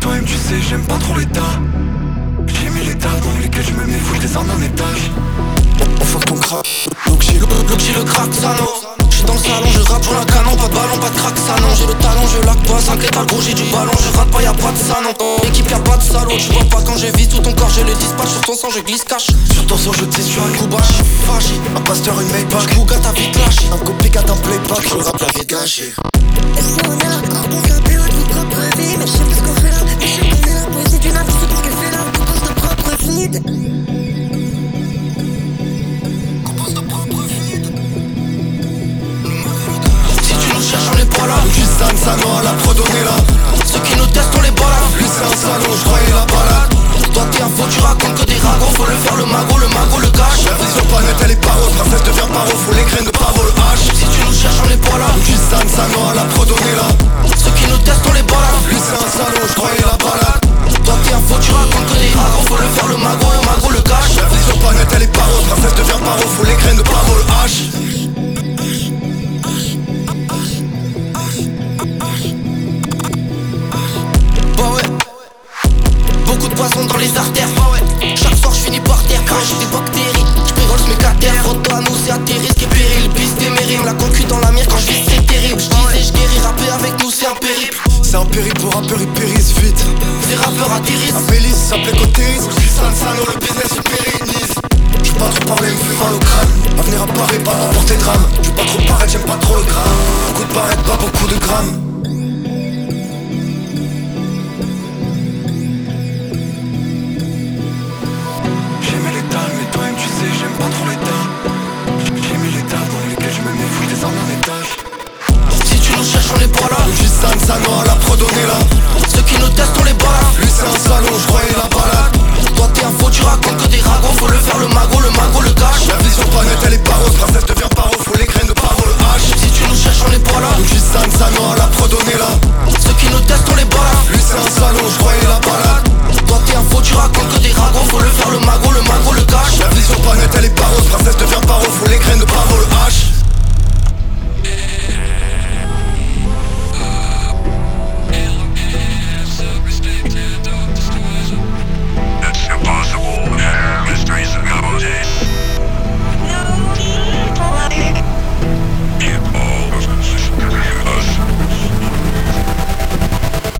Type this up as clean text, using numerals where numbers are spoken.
toi-même tu sais j'aime pas trop l'état. J'ai mis l'état dans lesquels je me mets, faut que je descende un étage. On fuck ton crack, donc j'ai le crack sano. J'suis dans le salon, je rappe pour la canon, pas de ballon, pas de crack ça non. J'ai le talon, je laque pas, 5 étals gros, j'ai du ballon, je rate pas, y'a pas de ça non. Équipe y'a pas de salaud, tu vois pas quand je vise tout ton corps, je le dispatch sur ton sang, je glisse cache. Sur ton sang je tisse, j'suis un coup bâche, fâché. Un pasteur, une Maybach, Bouga t'as vite lâché. Un copycat, un playback, je rappe la vie gâchée. Et si on est là, on fait un PO de notre propre vie. Mais je sais pas ce qu'on fait là, mais je sais qu'on est là. Poésie du nappe, c'est ce que fait là, on compose nos propres vides. Si tu nous cherches on est pas là. Du San Sano à la prod on est là. Ceux qui nous testent on les balade. Lui c'est un salaud, j'croyais la balade. Toi t'es un faux, tu racontes que des ragots. Faut le faire le magot le cache. La vision pas nette elle est paro, princesse devient paro. Faut les graines de pavo, le H. Si tu nous cherches on est pas là. Du San Sano à la prod on est là. Ceux qui nous testent on les balade. Lui c'est un salaud, j'croyais la balade. Toi t'es un faux, tu racontes que des ragots. Faut le faire le magot le cache. La vision pas nette elle est paro, princesse devient paro. Faut les graines de pavo, le H. Bah ouais, beaucoup de poissons dans les artères. Bah ouais, chaque soir je finis par terre. Crache des bactéries, je pérole mes catères. Photo à nous c'est à tes risques et périls. Piste des mérimes, la concu dans la mire quand je vis c'est terrible. Je disais je guéris, rapper avec nous c'est un périple. C'est un périple pour rappeur, il périsse vite. Ces rappeurs atterrissent. Un Bélis, ça plaît côtérise. Je dis San Sano, le business il pérennise. J'veux pas trop parler, me fume mal au crâne. À venir à Paris, pas d'emporter drame. J'veux pas trop paraître, j'aime pas trop le gramme. Beaucoup de barrettes, pas beaucoup de grammes.